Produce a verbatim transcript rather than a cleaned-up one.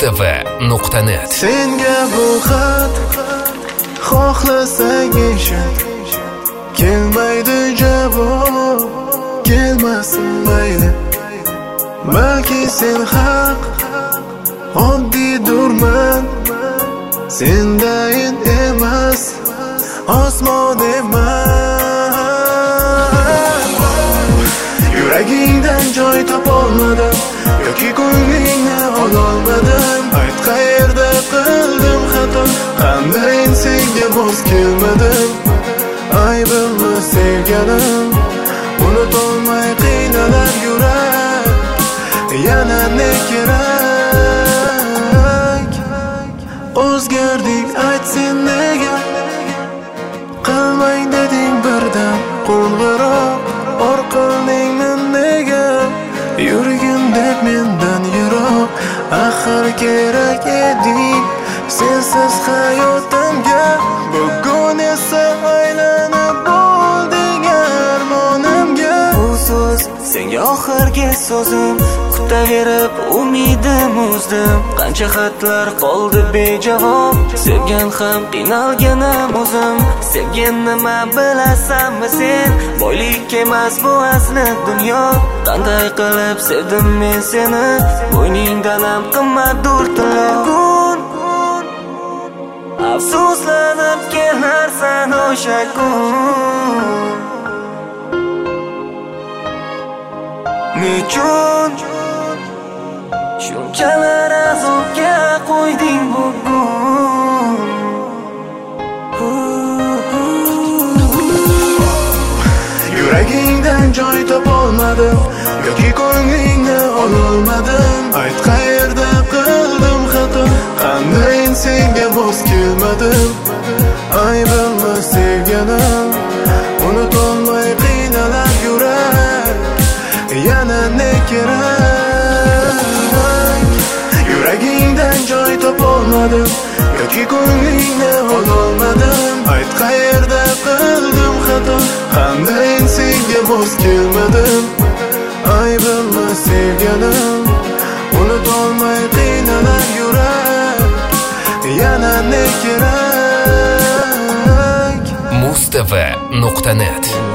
mustafa nuqta net. Senga bu xat xohlasang eshit, kelmaydi javob, kelmasin mayli. Balki sen haq, oddiydirman, sendayin emas, osmon emas. Yuragingdan joy topolmadim, yoki ko'nglingni ololmadim. Ayt qayerda qildim xato, qandayin senga mos kelmadim. Aybimmi sevganim, unutolmay qiynalar yurak. Yana ne kerak? O'zgarding, ayt sen nega? Qilmang deding birdan qo'ng'iroq, orqaldingmi nega? Yurgin deb mendan yiroq, axir kerak eding sensiz hayotimga. Bugun esa aylanib bo'lding armonimga. Bu so'z senga oxirgi so'zim, kutaverib umidim uzdim. Qancha xatlar qoldi bejavob, sevgan ham qiynalganim o'zim. Sevgan nima bilasanmi sen? Boylik emas bu asli dunyo. Qanday qilib sevdim men seni, bo'yningdan ham qimmatdir tilog'un. Afsuslanib kelarsan o'sha kun. Nechun shunchalar azobga qo'yding bugun? Yuragingdan joy topolmadim, yoki ko'nglingni ololmadim. Ayt qayerda qildim xato, qandayin senga mos kelmadim. Aybimmi sevganim, unutolmay qiynalar yurak. Yana ne kerak? Yuragingdan joy topolmadim, yoki ko'nglingni ololmadim. Ayt qayerda qildim xato, qandayin senga mos kelmadim. Aybimmi sevganim, unutolmay qiynalar yurak. Yana ne kerak? mustafa nuqta net.